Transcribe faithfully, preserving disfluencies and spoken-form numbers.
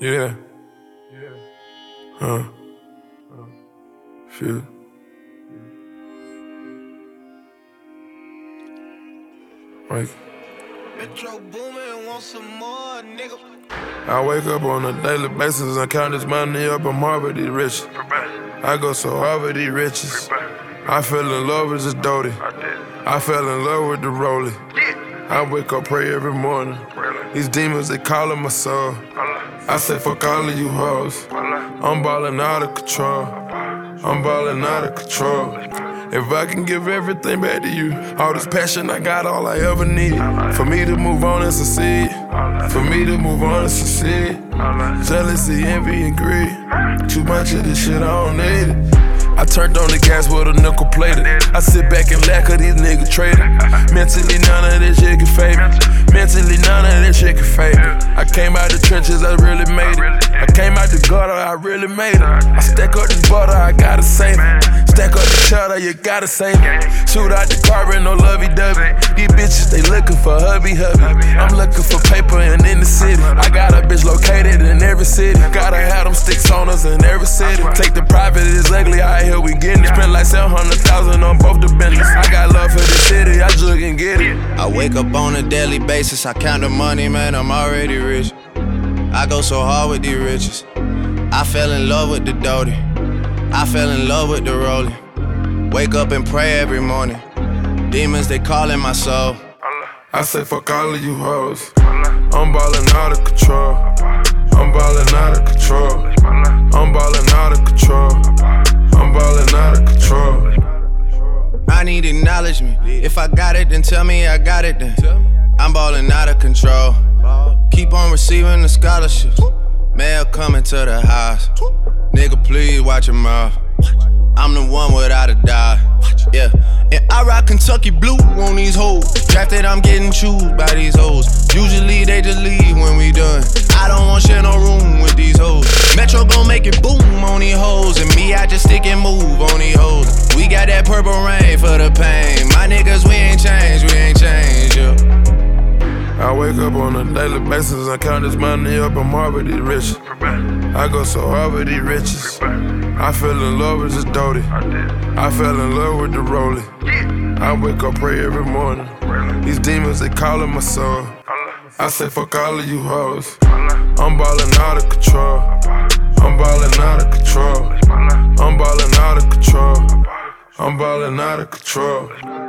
Yeah. Huh. Feel. Right. Metro Boomin, want some more, nigga. I wake up on a daily basis and count this money up. I'm hard with these riches. I go so hard with these riches. I fell in love with this Doty. I fell in love with the Rollie. I wake up, pray every morning. These demons, they calling my soul. I say fuck all of you hoes. I'm ballin' out of control. I'm ballin' out of control. If I can give everything back to you, all this passion I got, all I ever needed. For me to move on and succeed. For me to move on and succeed. Jealousy, envy, and greed. Too much of this shit, I don't need it. I turned on the gas with a nickel plater. I sit back and laugh cause these niggas traded. Mentally, none of this shit can fade me. Mentally, none of this shit can fade me. I came out the trenches, I really made it. I came out the gutter, I really made it. I stack up this butter, I gotta save it. Stack up the cheddar, you gotta save it. Shoot out the car in no lovey-dovey. These bitches, they looking for hubby hubby. I'm looking for paper and in the city. I got a bitch located in every city. Gotta have them sticks on us in every city. Take the private, it's ugly, out here we getting it. Spend like seven hundred thousand on both the business. I got love for the city, I just can get it. I wake up on a daily basis, I count the money, man, I'm already rich. I go so hard with these riches. I fell in love with the Doty. I fell in love with the Rollie. Wake up and pray every morning. Demons, they calling my soul. I say fuck all of you hoes. I'm ballin' out of control. I'm ballin' out of control. I'm ballin' out of control. I'm ballin' out of control. I need acknowledgement. If I got it, then tell me I got it then. I'm ballin' out of control. Keep on receiving the scholarships. Mail coming to the house. Nigga, please watch your mouth. I'm the one without a doubt. Yeah, and I rock Kentucky blue on these hoes. Drafted, I'm getting chewed by these hoes. Usually they just leave when we done. I don't want share no room with these hoes. Metro gon' make it boom on these hoes. And me, I just stick and move on these hoes. We got that purple rain for the pain. My niggas, we ain't changed, we ain't changed, yeah. I wake up on a daily basis and count this money up. I'm hard with these riches. I go so hard with these riches. I fell in love with this Doty. I fell in love with the Rollie. I wake up, pray every morning. These demons, they calling my soul. I say fuck all of you hoes. I'm ballin' out of control. I'm ballin' out of control. I'm ballin' out of control. I'm ballin' out of control.